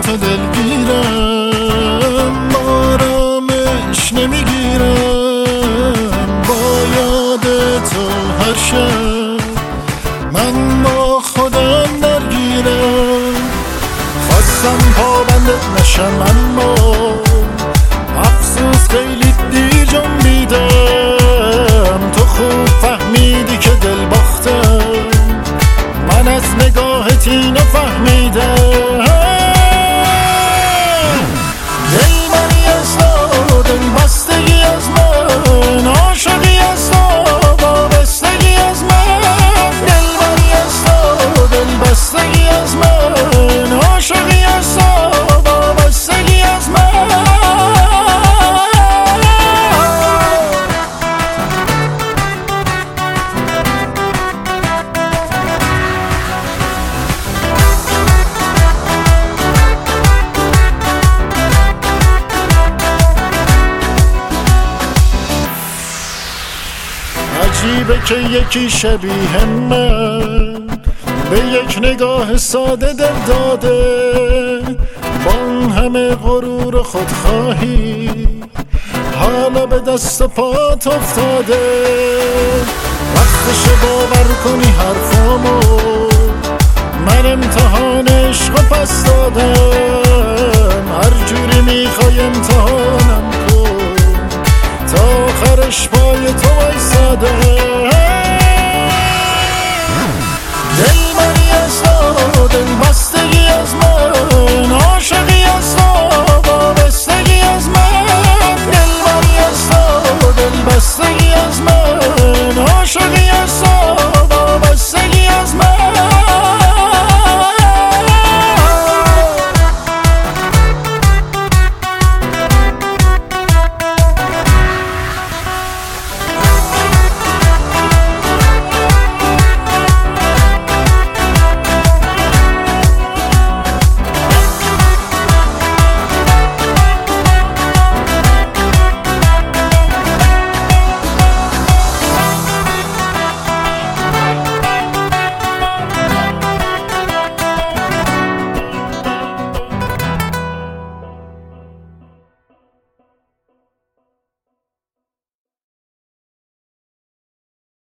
تو دلگیرم، آرامش نمیگیرم با یاد تو هر شب. من با خودم درگیرم، خواستم پابند نشم اما افسوس خیلی دیر جنبیدم. تو خوب فهمیدی که دل باختم، من از نگاهت اینو فهمیدم. دل منی از تو، دل بستگی از من، عاشقی از تو، وابستگی از من. دل منی از تو، دل بستگی از من، عاشقی از تو، وابستگی از من. عجیبه که یکی شبیه من به یک نگاه ساده دل داده، با اون همه غرور و خودخواهی حالا به دست و پات افتاده. وقتشه باور کنی حرفامو، من امتحان عشق و پس دادم. هر جوری میخوای امتحانم کن، تا آخرش پای تو وایسادم.